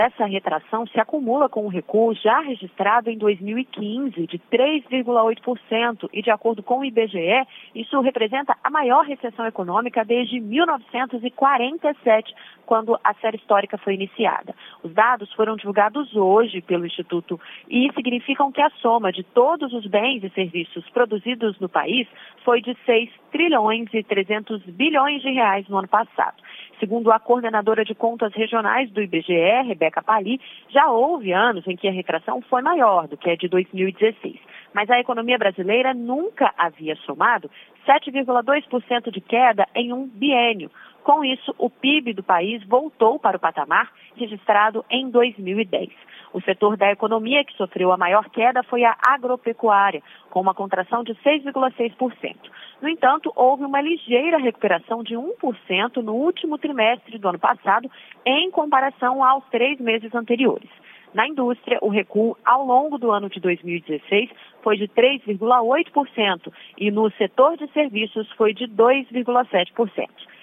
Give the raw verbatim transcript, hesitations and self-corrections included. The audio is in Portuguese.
Essa retração se acumula com o recuo já registrado em dois mil e quinze, de três vírgula oito por cento, e de acordo com o I B G E, isso representa a maior recessão econômica desde mil novecentos e quarenta e sete, quando a série histórica foi iniciada. Os dados foram divulgados hoje pelo Instituto e significam que a soma de todos os bens e serviços produzidos no país foi de seis trilhões e trezentos bilhões de reais no ano passado. Segundo a coordenadora de contas regionais do I B G E, Rebeca Palli, já houve anos em que a retração foi maior do que a de dois mil e dezesseis. Mas a economia brasileira nunca havia somado sete vírgula dois por cento de queda em um biênio. Com isso, o P I B do país voltou para o patamar registrado em dois mil e dez. O setor da economia que sofreu a maior queda foi a agropecuária, com uma contração de seis vírgula seis por cento. No entanto, houve uma ligeira recuperação de um por cento no último trimestre do ano passado, em comparação aos três meses anteriores. Na indústria, o recuo ao longo do ano de dois mil e dezesseis foi de três vírgula oito por cento e no setor de serviços foi de dois vírgula sete por cento.